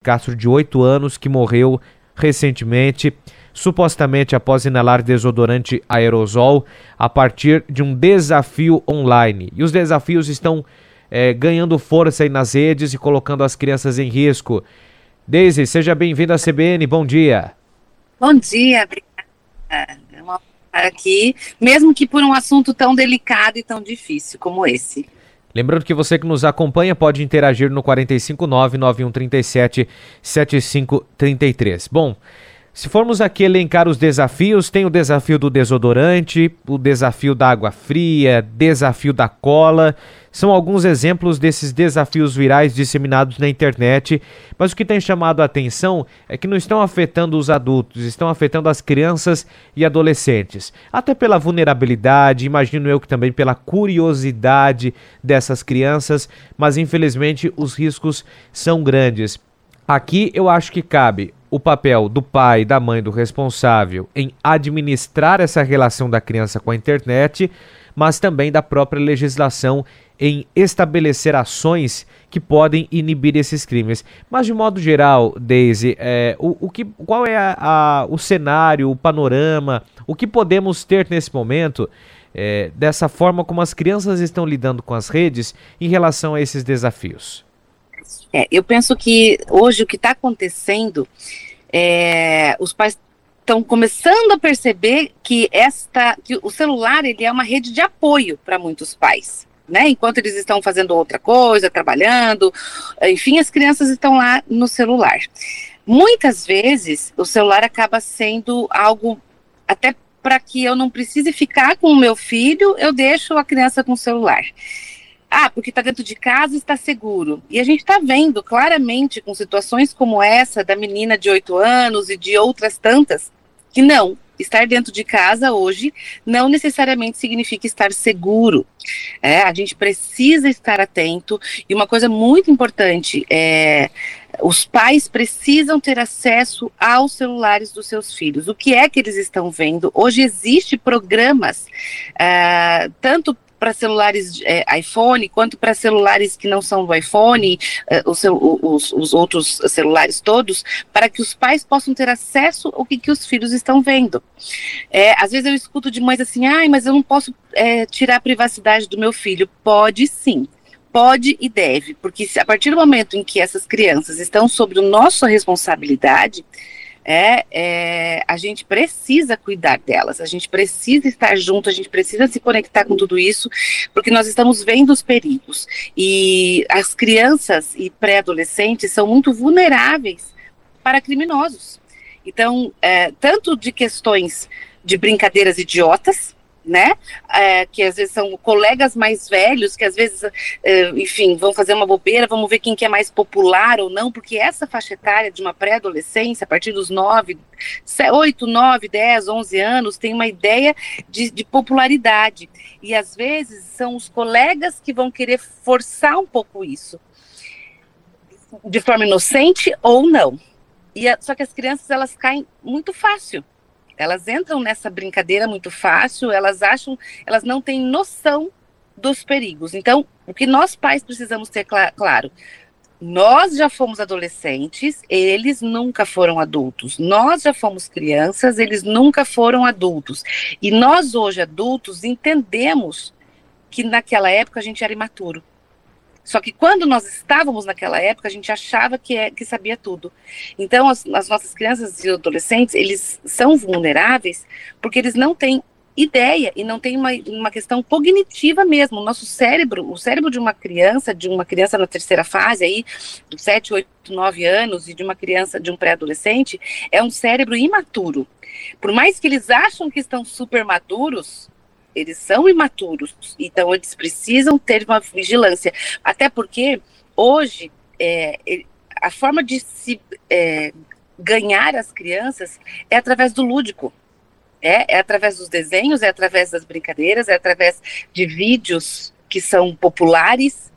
Castro, de 8 anos, que morreu recentemente, supostamente após inalar desodorante aerosol a partir de um desafio online. E os desafios estão ganhando força aí nas redes e colocando as crianças em risco. Deise, seja bem-vinda à CBN, bom dia. Bom dia, obrigada. É uma honra estar aqui, mesmo que por um assunto tão delicado e tão difícil como esse. Lembrando que você que nos acompanha pode interagir no 459-9137-7533. Bom, se formos aqui elencar os desafios, tem o desafio do desodorante, o desafio da água fria, desafio da cola. São alguns exemplos desses desafios virais disseminados na internet, mas o que tem chamado a atenção é que não estão afetando os adultos, estão afetando as crianças e adolescentes. Até pela vulnerabilidade, imagino eu que também pela curiosidade dessas crianças, mas infelizmente os riscos são grandes. Aqui eu acho que cabe o papel do pai, da mãe, do responsável em administrar essa relação da criança com a internet, mas também da própria legislação em estabelecer ações que podem inibir esses crimes. Mas de modo geral, Deise, qual é o cenário, o panorama, o que podemos ter nesse momento dessa forma como as crianças estão lidando com as redes em relação a esses desafios? Eu penso que hoje o que está acontecendo os pais estão começando a perceber que o celular ele é uma rede de apoio para muitos pais, né? Enquanto eles estão fazendo outra coisa, trabalhando, enfim, as crianças estão lá no celular. Muitas vezes o celular acaba sendo algo até para que eu não precise ficar com o meu filho, eu deixo a criança com o celular. Porque está dentro de casa e está seguro. E a gente está vendo claramente com situações como essa da menina de 8 anos e de outras tantas, que não, estar dentro de casa hoje não necessariamente significa estar seguro. A gente precisa estar atento. E uma coisa muito importante os pais precisam ter acesso aos celulares dos seus filhos. O que é que eles estão vendo? Hoje existem programas, tanto para celulares iPhone, quanto para celulares que não são do iPhone, os outros celulares todos, para que os pais possam ter acesso ao que os filhos estão vendo. Às vezes eu escuto de mães assim, mas eu não posso tirar a privacidade do meu filho. Pode sim. Pode e deve, porque a partir do momento em que essas crianças estão sob a nossa responsabilidade, a gente precisa cuidar delas, a gente precisa estar junto, a gente precisa se conectar com tudo isso, porque nós estamos vendo os perigos, e as crianças e pré-adolescentes são muito vulneráveis para criminosos. Então, tanto de questões de brincadeiras idiotas, né, que às vezes são colegas mais velhos, que às vezes, enfim, vão fazer uma bobeira, vamos ver quem que é mais popular ou não, porque essa faixa etária de uma pré-adolescência, a partir dos 8, 9, 10, 11 anos, tem uma ideia de popularidade, e às vezes são os colegas que vão querer forçar um pouco isso, de forma inocente ou não, só que as crianças, elas caem muito fácil. Elas entram nessa brincadeira muito fácil, elas não têm noção dos perigos. Então, o que nós pais precisamos ter claro, nós já fomos adolescentes, eles nunca foram adultos. Nós já fomos crianças, eles nunca foram adultos. E nós hoje, adultos, entendemos que naquela época a gente era imaturo. Só que quando nós estávamos naquela época, a gente achava que sabia tudo. Então, as nossas crianças e adolescentes, eles são vulneráveis porque eles não têm ideia e não tem uma questão cognitiva mesmo. O nosso cérebro, o cérebro de uma criança na terceira fase, aí, dos 7, 8, 9 anos, e de uma criança, de um pré-adolescente, é um cérebro imaturo. Por mais que eles acham que estão super maduros, eles são imaturos, então eles precisam ter uma vigilância, até porque hoje a forma de se ganhar as crianças é através do lúdico, é através dos desenhos, é através das brincadeiras, é através de vídeos que são populares,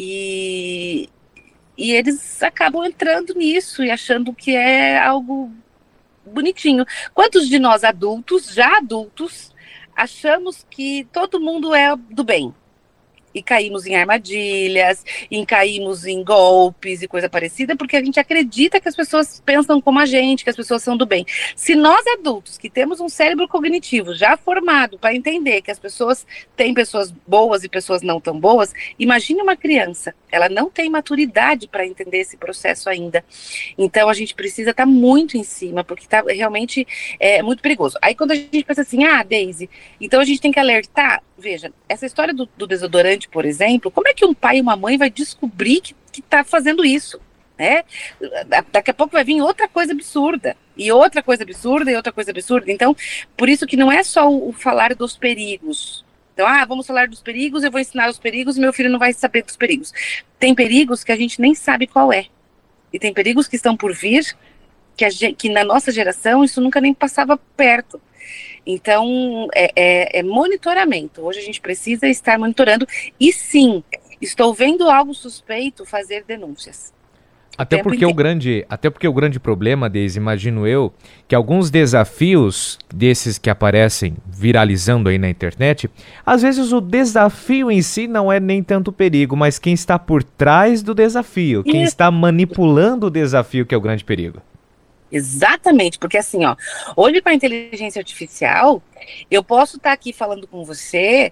e eles acabam entrando nisso e achando que é algo bonitinho. Quantos de nós adultos, já adultos, achamos que todo mundo é do bem? e caímos em armadilhas, e caímos em golpes e coisa parecida, porque a gente acredita que as pessoas pensam como a gente, que as pessoas são do bem. Se nós adultos, que temos um cérebro cognitivo já formado para entender que as pessoas têm pessoas boas e pessoas não tão boas, imagine uma criança, ela não tem maturidade para entender esse processo ainda. Então a gente precisa estar muito em cima, porque tá realmente muito perigoso. Aí quando a gente pensa assim, Deise, então a gente tem que alertar. Veja, essa história do desodorante, por exemplo, como é que um pai e uma mãe vai descobrir que está fazendo isso? Né? Daqui a pouco vai vir outra coisa absurda, e outra coisa absurda, e outra coisa absurda. Então, por isso que não é só o falar dos perigos. Então, vamos falar dos perigos, eu vou ensinar os perigos, e meu filho não vai saber dos perigos. Tem perigos que a gente nem sabe qual é. E tem perigos que estão por vir, que na nossa geração isso nunca nem passava perto. Então, é monitoramento. Hoje a gente precisa estar monitorando. E sim, estou vendo algo suspeito, fazer denúncias. Até porque o grande problema, Deise, imagino eu, que alguns desafios desses que aparecem viralizando aí na internet, às vezes o desafio em si não é nem tanto perigo, mas quem está por trás do desafio, quem está manipulando o desafio que é o grande perigo. Exatamente, porque assim, hoje com a inteligência artificial, eu posso estar aqui falando com você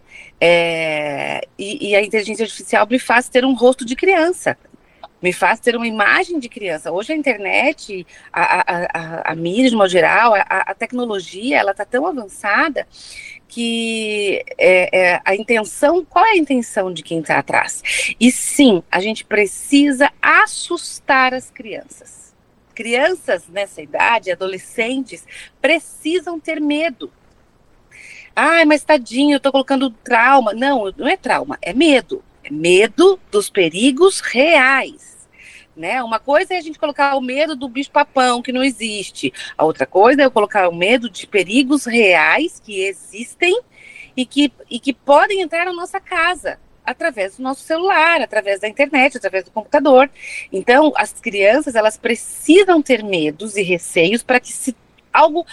e a inteligência artificial me faz ter um rosto de criança, me faz ter uma imagem de criança. Hoje a internet, a mídia de modo geral, a tecnologia, ela está tão avançada que a intenção, qual é a intenção de quem está atrás? E sim, a gente precisa assustar as crianças. Crianças nessa idade, adolescentes, precisam ter medo. Mas tadinho, eu tô colocando trauma. Não, não é trauma, é medo. É medo dos perigos reais. Né? Uma coisa é a gente colocar o medo do bicho-papão, que não existe. A outra coisa é eu colocar o medo de perigos reais que existem e que podem entrar na nossa casa, através do nosso celular, através da internet, através do computador. Então, as crianças, elas precisam ter medos e receios para que se algo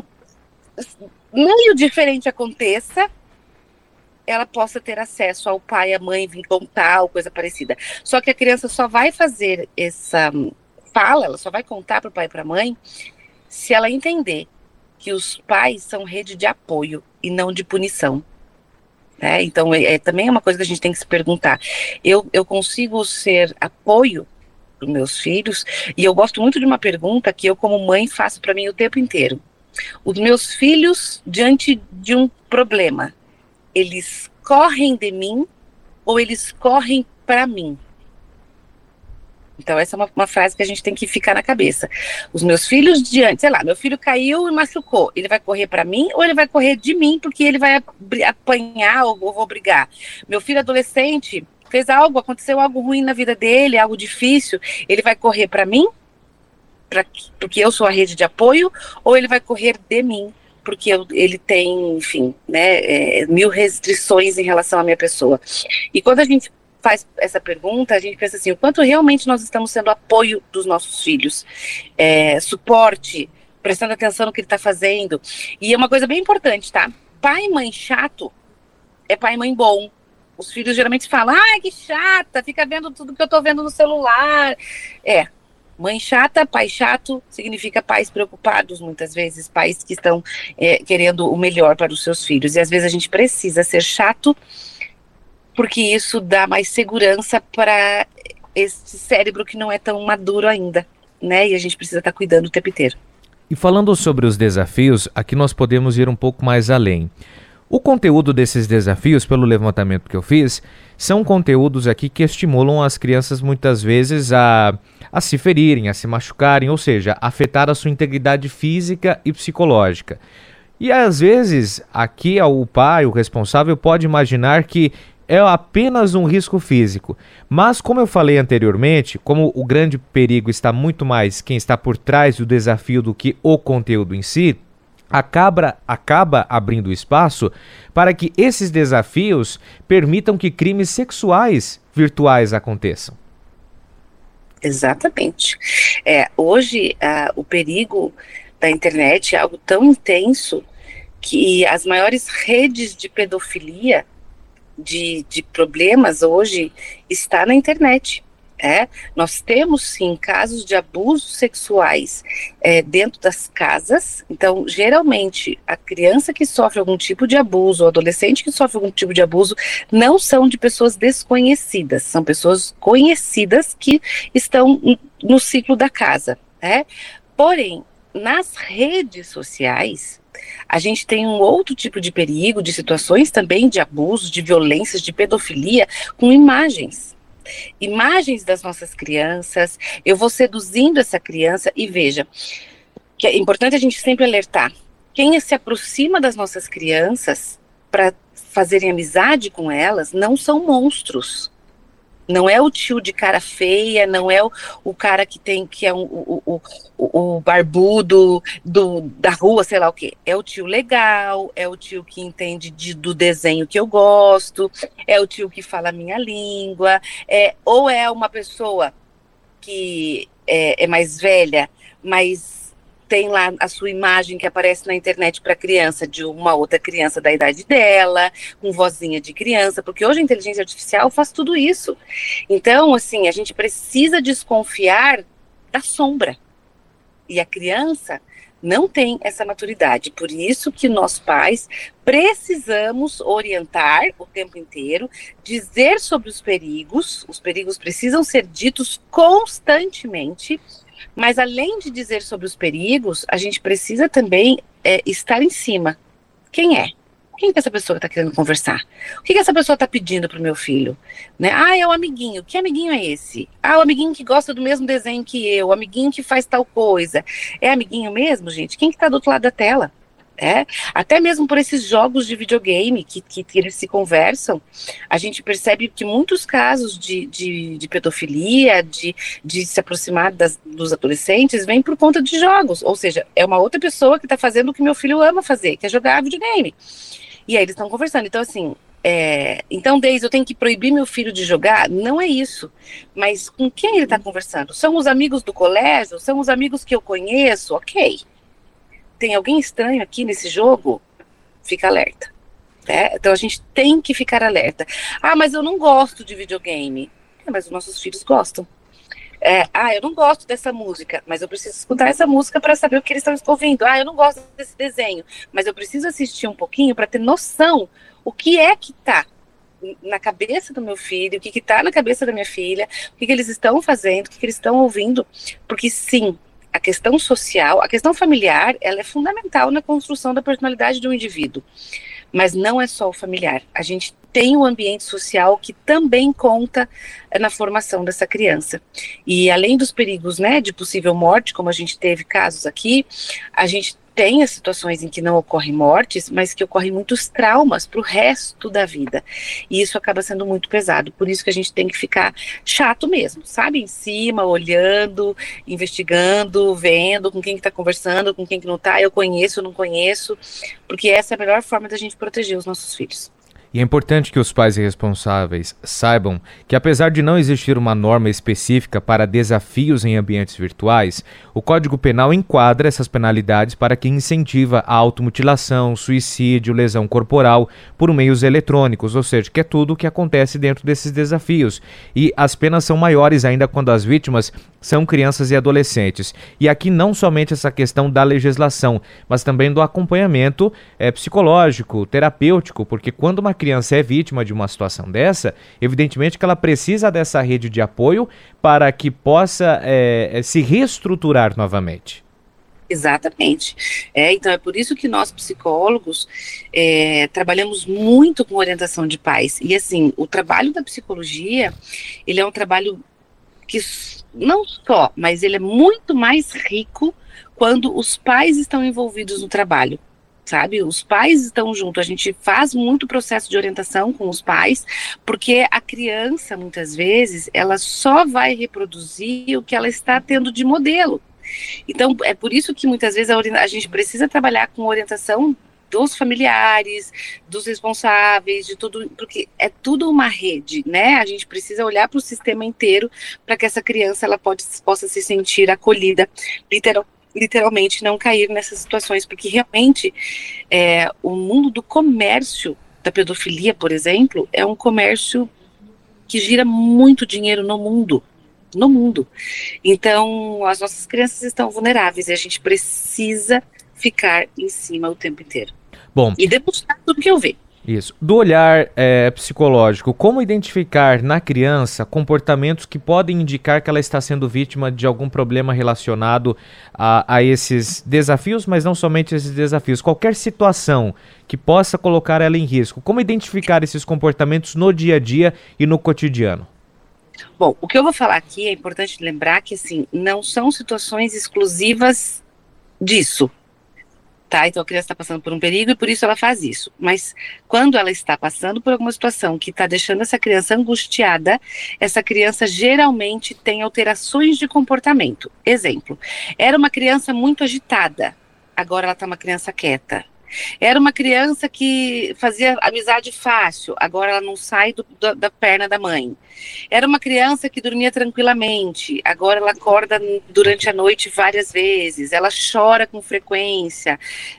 meio diferente aconteça, ela possa ter acesso ao pai, à mãe, vir contar ou coisa parecida. Só que a criança só vai fazer essa fala, ela só vai contar para o pai e para a mãe se ela entender que os pais são rede de apoio e não de punição. Então, também é uma coisa que a gente tem que se perguntar. Eu consigo ser apoio para os meus filhos, e eu gosto muito de uma pergunta que eu, como mãe, faço para mim o tempo inteiro. Os meus filhos, diante de um problema, eles correm de mim ou eles correm para mim? Então, essa é uma frase que a gente tem que ficar na cabeça. Os meus filhos diante, sei lá, meu filho caiu e machucou, ele vai correr para mim ou ele vai correr de mim porque ele vai apanhar ou vou brigar? Meu filho adolescente fez algo, aconteceu algo ruim na vida dele, algo difícil, ele vai correr para mim, porque eu sou a rede de apoio, ou ele vai correr de mim, porque ele tem, enfim, mil restrições em relação à minha pessoa. E quando a gente faz essa pergunta, a gente pensa assim, o quanto realmente nós estamos sendo apoio dos nossos filhos, suporte, prestando atenção no que ele está fazendo. E é uma coisa bem importante, tá? Pai e mãe chato é pai e mãe bom. Os filhos geralmente falam, que chata, fica vendo tudo que eu tô vendo no celular. Mãe chata, pai chato, significa pais preocupados, muitas vezes, pais que estão querendo o melhor para os seus filhos. E às vezes a gente precisa ser chato, porque isso dá mais segurança para esse cérebro que não é tão maduro ainda, né? E a gente precisa estar cuidando o tempo inteiro. E falando sobre os desafios, aqui nós podemos ir um pouco mais além. O conteúdo desses desafios, pelo levantamento que eu fiz, são conteúdos aqui que estimulam as crianças muitas vezes a se ferirem, a se machucarem, ou seja, afetar a sua integridade física e psicológica. E às vezes, aqui o pai, o responsável, pode imaginar que é apenas um risco físico. Mas, como eu falei anteriormente, como o grande perigo está muito mais quem está por trás do desafio do que o conteúdo em si, acaba abrindo espaço para que esses desafios permitam que crimes sexuais virtuais aconteçam. Exatamente. Hoje, o perigo da internet é algo tão intenso que as maiores redes de pedofilia de problemas hoje está na internet. Nós temos sim casos de abusos sexuais dentro das casas. Então, geralmente, a criança que sofre algum tipo de abuso, o adolescente que sofre algum tipo de abuso, não são de pessoas desconhecidas, são pessoas conhecidas que estão no ciclo da casa. Porém, nas redes sociais, a gente tem um outro tipo de perigo, de situações também de abuso, de violências, de pedofilia, com imagens das nossas crianças. Eu vou seduzindo essa criança e veja, que é importante a gente sempre alertar, quem se aproxima das nossas crianças para fazerem amizade com elas não são monstros. Não é o tio de cara feia, não é o cara que é o barbudo da rua, sei lá o quê. É o tio legal, é o tio que entende do desenho que eu gosto, é o tio que fala a minha língua, ou é uma pessoa que é mais velha, mas tem lá a sua imagem que aparece na internet para criança, de uma outra criança da idade dela, com vozinha de criança, porque hoje a inteligência artificial faz tudo isso. Então, assim, a gente precisa desconfiar da sombra. E a criança não tem essa maturidade. Por isso que nós pais precisamos orientar o tempo inteiro, dizer sobre os perigos precisam ser ditos constantemente. Mas além de dizer sobre os perigos, a gente precisa também estar em cima. Quem é? Quem que essa pessoa está querendo conversar? O que essa pessoa está pedindo para o meu filho? Né? É o amiguinho. Que amiguinho é esse? O amiguinho que gosta do mesmo desenho que eu, o amiguinho que faz tal coisa. É amiguinho mesmo, gente? Quem que está do outro lado da tela? Até mesmo por esses jogos de videogame que eles se conversam, a gente percebe que muitos casos de pedofilia, de se aproximar dos adolescentes, vem por conta de jogos, ou seja, é uma outra pessoa que está fazendo o que meu filho ama fazer, que é jogar videogame, e aí eles estão conversando. Então assim, então Deise, eu tenho que proibir meu filho de jogar? Não é isso, mas com quem ele está conversando? São os amigos do colégio? São os amigos que eu conheço? Ok. Tem alguém estranho aqui nesse jogo? Fica alerta. Então a gente tem que ficar alerta. Mas eu não gosto de videogame. Mas os nossos filhos gostam. Eu não gosto dessa música, mas eu preciso escutar essa música para saber o que eles estão ouvindo. Eu não gosto desse desenho, mas eu preciso assistir um pouquinho para ter noção o que é que está na cabeça do meu filho, o que está na cabeça da minha filha, o que eles estão fazendo, o que eles estão ouvindo, porque sim, a questão social, a questão familiar, ela é fundamental na construção da personalidade do indivíduo. Mas não é só o familiar. A gente tem o ambiente social que também conta na formação dessa criança. E além dos perigos, de possível morte, como a gente teve casos aqui, a gente tem as situações em que não ocorrem mortes, mas que ocorrem muitos traumas para o resto da vida. E isso acaba sendo muito pesado. Por isso que a gente tem que ficar chato mesmo, sabe? Em cima, olhando, investigando, vendo com quem que está conversando, com quem que não está, eu conheço, não conheço, porque essa é a melhor forma da gente proteger os nossos filhos. E é importante que os pais responsáveis saibam que, apesar de não existir uma norma específica para desafios em ambientes virtuais, o Código Penal enquadra essas penalidades para quem incentiva a automutilação, suicídio, lesão corporal por meios eletrônicos, ou seja, que é tudo o que acontece dentro desses desafios. E as penas são maiores ainda quando as vítimas são crianças e adolescentes. E aqui não somente essa questão da legislação, mas também do acompanhamento psicológico, terapêutico, porque quando uma criança é vítima de uma situação dessa, evidentemente que ela precisa dessa rede de apoio para que possa se reestruturar novamente. Exatamente. Então é por isso que nós psicólogos trabalhamos muito com orientação de pais. E assim, o trabalho da psicologia, ele é um trabalho que não só, mas ele é muito mais rico quando os pais estão envolvidos no trabalho. Sabe, os pais estão juntos, a gente faz muito processo de orientação com os pais, porque a criança, muitas vezes, ela só vai reproduzir o que ela está tendo de modelo. Então, é por isso que muitas vezes a gente precisa trabalhar com orientação dos familiares, dos responsáveis, de tudo, porque é tudo uma rede, A gente precisa olhar para o sistema inteiro para que essa criança ela possa se sentir acolhida, literalmente não cair nessas situações, porque realmente o mundo do comércio da pedofilia, por exemplo, é um comércio que gira muito dinheiro no mundo. No mundo. Então, as nossas crianças estão vulneráveis e a gente precisa ficar em cima o tempo inteiro. Bom, e demonstrar tudo que eu vejo. Isso. Do olhar psicológico, como identificar na criança comportamentos que podem indicar que ela está sendo vítima de algum problema relacionado a esses desafios, mas não somente esses desafios, qualquer situação que possa colocar ela em risco? Como identificar esses comportamentos no dia a dia e no cotidiano? Bom, o que eu vou falar aqui é importante lembrar que, assim, não são situações exclusivas disso. Tá? Então a criança está passando por um perigo e por isso ela faz isso. Mas quando ela está passando por alguma situação que está deixando essa criança angustiada, essa criança geralmente tem alterações de comportamento. Exemplo, era uma criança muito agitada, agora ela está uma criança quieta. Era uma criança que fazia amizade fácil, agora ela não sai da perna da mãe. Era uma criança que dormia tranquilamente, agora ela acorda durante a noite várias vezes, ela chora com frequência,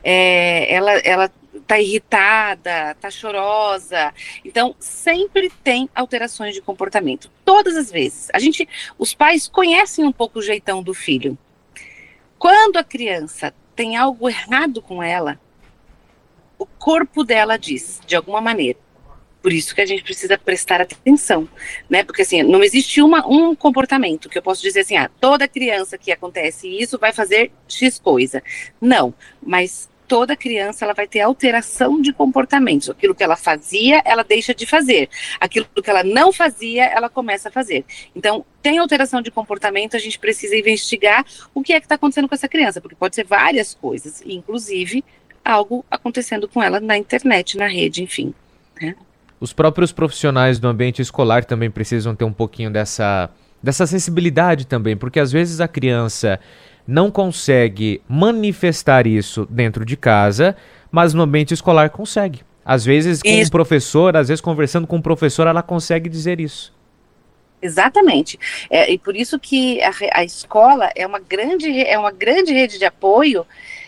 ela está irritada, está chorosa. Então, sempre tem alterações de comportamento, todas as vezes. Os pais conhecem um pouco o jeitão do filho. Quando a criança tem algo errado com ela, o corpo dela diz, de alguma maneira. Por isso que a gente precisa prestar atenção, né? Porque assim, não existe um comportamento que eu posso dizer assim, toda criança que acontece isso vai fazer X coisa. Não, mas toda criança ela vai ter alteração de comportamentos. Aquilo que ela fazia, ela deixa de fazer. Aquilo que ela não fazia, ela começa a fazer. Então, tem alteração de comportamento, a gente precisa investigar o que é que está acontecendo com essa criança, porque pode ser várias coisas, inclusive algo acontecendo com ela na internet, na rede, enfim. Né? Os próprios profissionais do ambiente escolar também precisam ter um pouquinho dessa sensibilidade também, porque às vezes a criança não consegue manifestar isso dentro de casa, mas no ambiente escolar consegue. Às vezes com um professor, às vezes conversando com um professor, ela consegue dizer isso. Exatamente. E por isso que a escola é uma grande rede de apoio,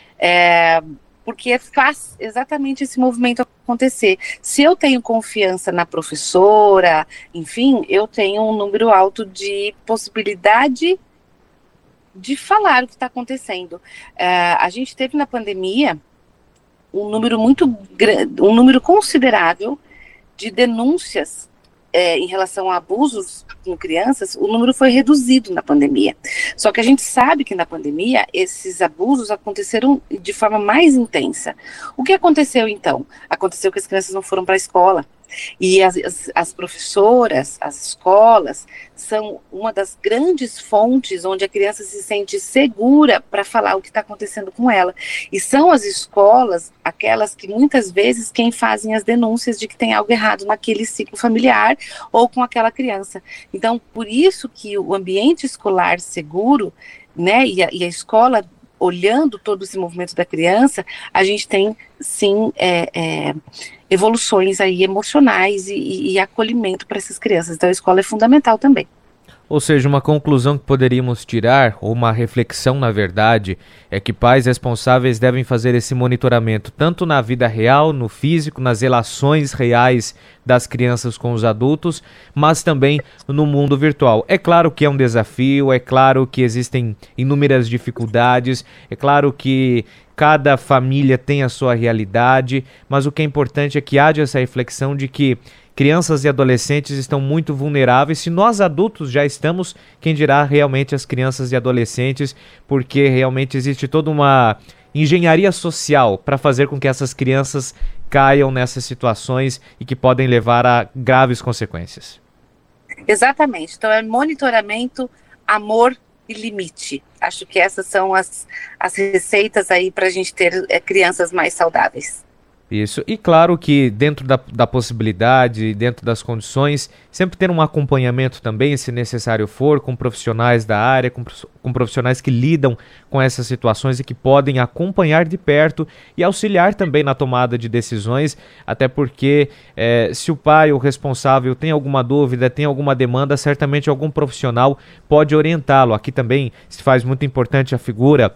porque faz exatamente esse movimento acontecer. Se eu tenho confiança na professora, enfim, eu tenho um número alto de possibilidade de falar o que está acontecendo. A gente teve na pandemia um número considerável de denúncias em relação a abusos com crianças. O número foi reduzido na pandemia. Só que a gente sabe que na pandemia esses abusos aconteceram de forma mais intensa. O que aconteceu então? Aconteceu que as crianças não foram para a escola. E as professoras, as escolas, são uma das grandes fontes onde a criança se sente segura para falar o que está acontecendo com ela. E são as escolas, aquelas que muitas vezes quem fazem as denúncias de que tem algo errado naquele ciclo familiar ou com aquela criança. Então, por isso que o ambiente escolar seguro, né, e a escola olhando todo esse movimento da criança, a gente tem, sim, evoluções aí emocionais e acolhimento para essas crianças. Então a escola é fundamental também. Ou seja, uma conclusão que poderíamos tirar, ou uma reflexão na verdade, é que pais responsáveis devem fazer esse monitoramento tanto na vida real, no físico, nas relações reais das crianças com os adultos, mas também no mundo virtual. É claro que é um desafio, é claro que existem inúmeras dificuldades, é claro que cada família tem a sua realidade, mas o que é importante é que haja essa reflexão de que crianças e adolescentes estão muito vulneráveis. Se nós adultos já estamos, quem dirá realmente as crianças e adolescentes, porque realmente existe toda uma engenharia social para fazer com que essas crianças caiam nessas situações e que podem levar a graves consequências. Exatamente. Então é monitoramento, amor e limite. Acho que essas são as receitas aí para a gente ter crianças mais saudáveis. Isso, e claro que dentro da possibilidade, dentro das condições, sempre ter um acompanhamento também, se necessário for, com profissionais da área, com profissionais que lidam com essas situações e que podem acompanhar de perto e auxiliar também na tomada de decisões, até porque se o pai ou responsável tem alguma dúvida, tem alguma demanda, certamente algum profissional pode orientá-lo. Aqui também se faz muito importante a figura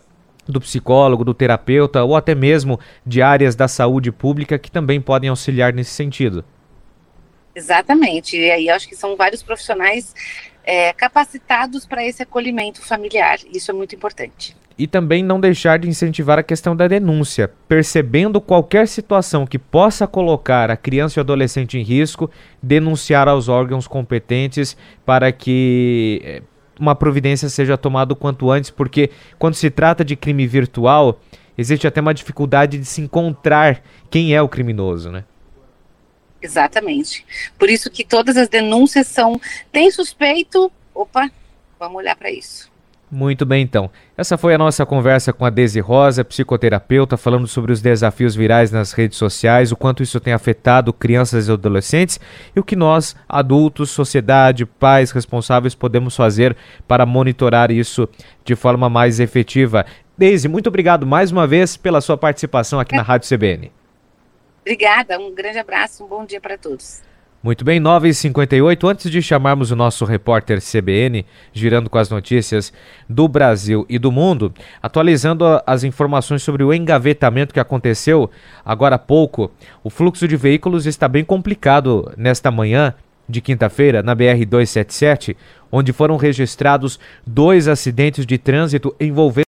do psicólogo, do terapeuta ou até mesmo de áreas da saúde pública que também podem auxiliar nesse sentido. Exatamente, e aí eu acho que são vários profissionais capacitados para esse acolhimento familiar, isso é muito importante. E também não deixar de incentivar a questão da denúncia, percebendo qualquer situação que possa colocar a criança e o adolescente em risco, denunciar aos órgãos competentes para que uma providência seja tomada o quanto antes, porque quando se trata de crime virtual, existe até uma dificuldade de se encontrar quem é o criminoso, né? Exatamente. Por isso que todas as denúncias tem suspeito, opa, vamos olhar para isso. Muito bem, então. Essa foi a nossa conversa com a Deise Rosa, psicoterapeuta, falando sobre os desafios virais nas redes sociais, o quanto isso tem afetado crianças e adolescentes e o que nós, adultos, sociedade, pais responsáveis, podemos fazer para monitorar isso de forma mais efetiva. Deise, muito obrigado mais uma vez pela sua participação aqui na Rádio CBN. Obrigada, um grande abraço, um bom dia para todos. Muito bem, 9h58, antes de chamarmos o nosso repórter CBN, girando com as notícias do Brasil e do mundo, atualizando as informações sobre o engavetamento que aconteceu agora há pouco, o fluxo de veículos está bem complicado nesta manhã de quinta-feira na BR-277, onde foram registrados 2 acidentes de trânsito envolvendo